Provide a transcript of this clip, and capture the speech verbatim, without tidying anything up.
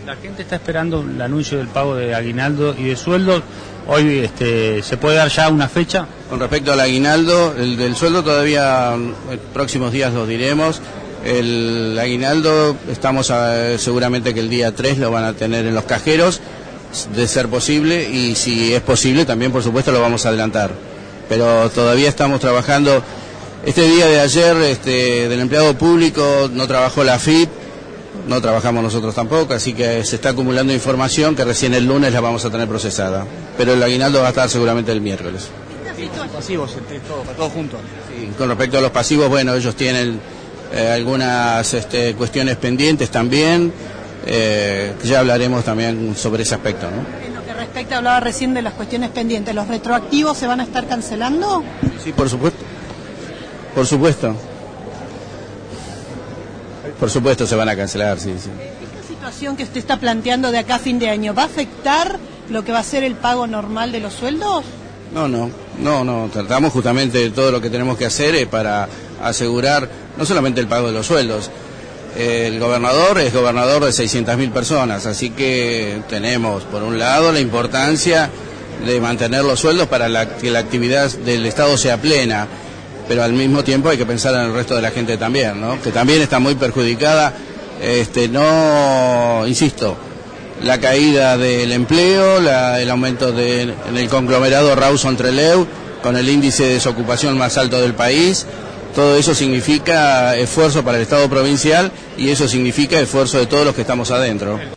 La gente está esperando el anuncio del pago de aguinaldo y de sueldo. Hoy este, ¿se puede dar ya una fecha? Con respecto al aguinaldo, el del sueldo todavía en próximos días lo diremos. El aguinaldo estamos a, seguramente que el día tres lo van a tener en los cajeros, de ser posible, y si es posible también por supuesto lo vamos a adelantar. Pero todavía estamos trabajando. Este día de ayer este, del empleado público no trabajó la F I P, no trabajamos nosotros tampoco, así que se está acumulando información que recién el lunes la vamos a tener procesada. Pero el aguinaldo va a estar seguramente el miércoles. Los pasivos, todo, todo junto. Sí, con respecto a los pasivos, bueno, ellos tienen eh, algunas este, cuestiones pendientes también, eh, ya hablaremos también sobre ese aspecto, ¿no? En lo que respecta, hablaba recién de las cuestiones pendientes, ¿los retroactivos se van a estar cancelando? Sí, por supuesto. Por supuesto. Por supuesto se van a cancelar, sí, sí. ¿Esta situación que usted está planteando de acá a fin de año va a afectar lo que va a ser el pago normal de los sueldos? No, no, no, no. Tratamos justamente de todo lo que tenemos que hacer eh, para asegurar no solamente el pago de los sueldos. Eh, el gobernador es gobernador de seiscientas mil personas, así que tenemos, por un lado, la importancia de mantener los sueldos para la, que la actividad del Estado sea plena. Pero al mismo tiempo hay que pensar en el resto de la gente también, ¿no? Que también está muy perjudicada, este, no, insisto, la caída del empleo, la, el aumento de, en el conglomerado Rawson-Trelew, con el índice de desocupación más alto del país, todo eso significa esfuerzo para el Estado provincial y eso significa esfuerzo de todos los que estamos adentro.